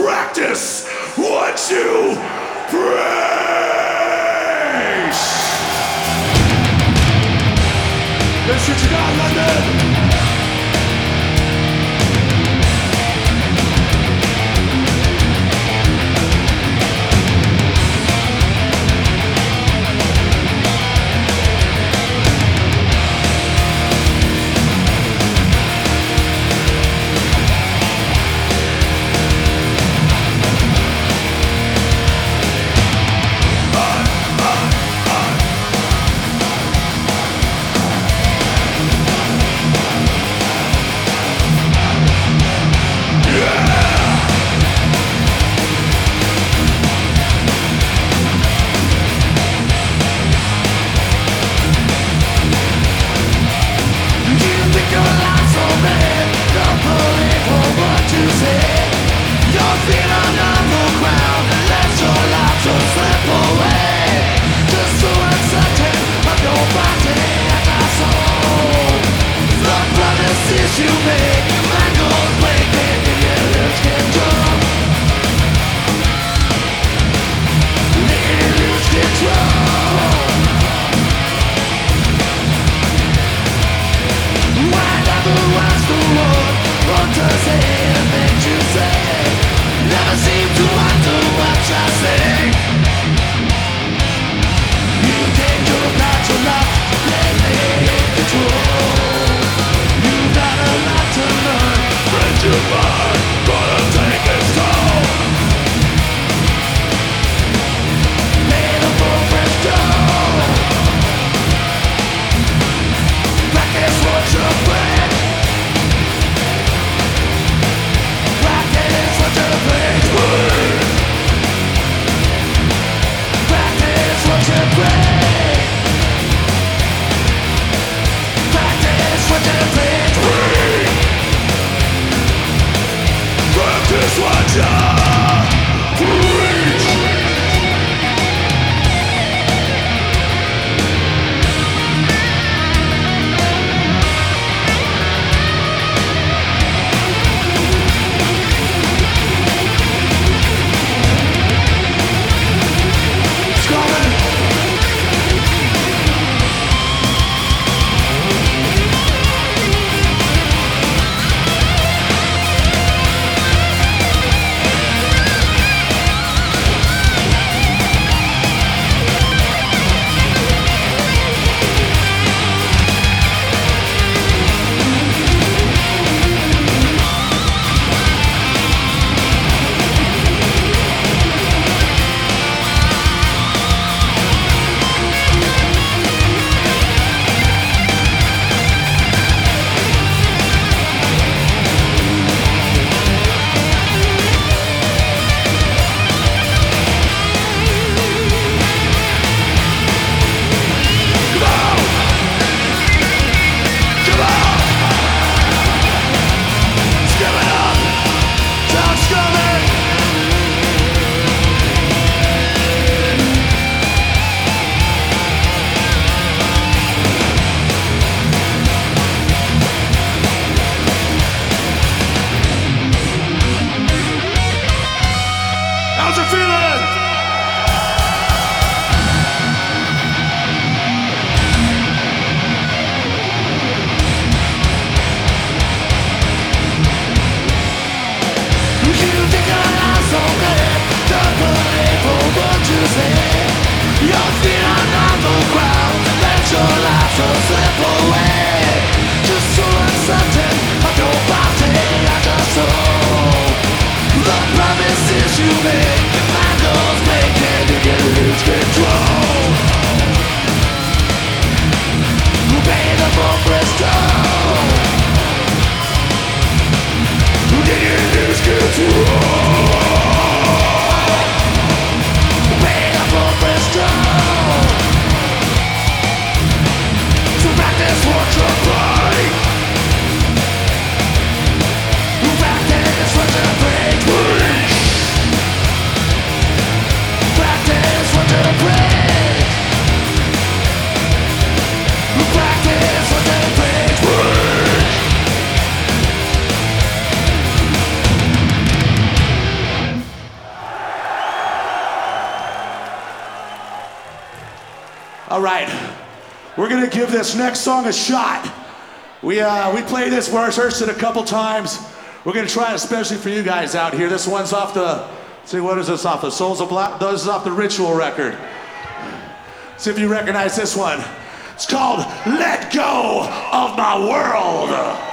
Practice what you preach. That's what you got, London. All right, we're gonna give this next song a shot. We played this, rehearsed it a couple times. We're gonna try it especially for you guys out here. This one's off the, see, what is this off the Souls of Black? This is off the Ritual record. See if you recognize this one. It's called Let Go of My World.